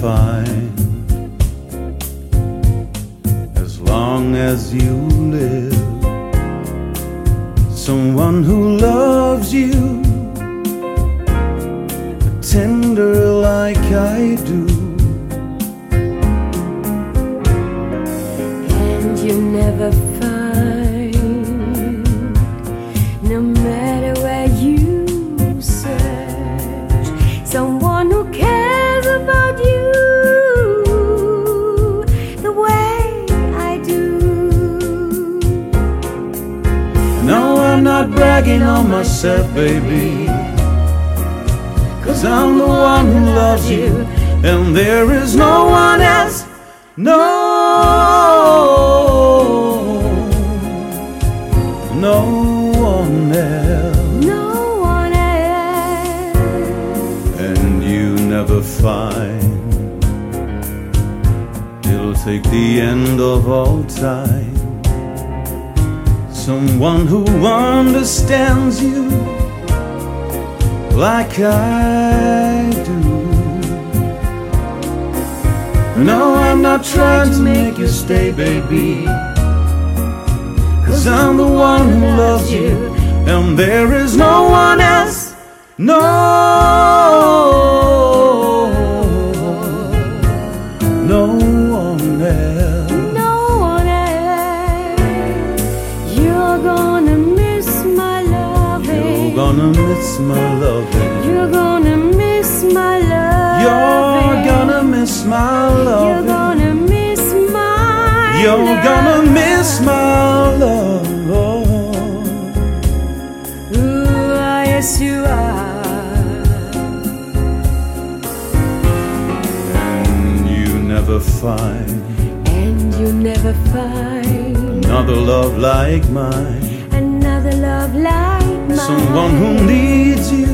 find, as long as you live, someone who loves you tender like I do. And you never find, no matter where you search, someone who cares about you the way I do. No, I'm not bragging on myself, baby, 'cause I'm the one who loves you, and there is no one else. No, no one else. No one else. And you never find, it'll take the end of all time, someone who understands you like I do. No, I'm not trying to make you stay, baby, 'cause I'm the one who loves you, and there is no one else. No, no one else. No one else. You're gonna miss my loving. You're gonna miss my loving. You're gonna miss my loving. You're gonna miss my loving. You're gonna miss my You're love. gonna miss my love. Ooh, yes you are. And you never find, And you never find another love like mine, another love like mine. someone who needs you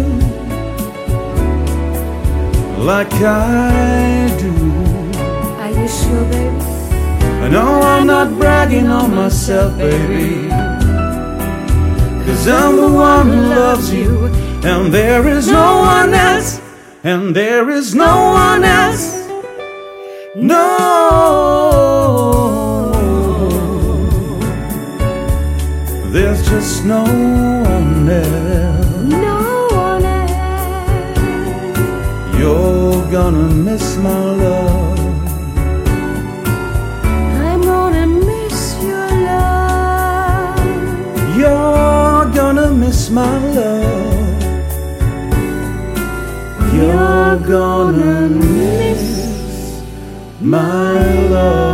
like I do. Are you sure, baby? No, I'm not bragging on myself, baby, 'cause I'm the one who loves you, and there is no one else. And there is no one else. No, there's just no one else. No one else. You're gonna miss my love. I'm gonna miss your love. You're gonna miss my love. You're gonna miss my love.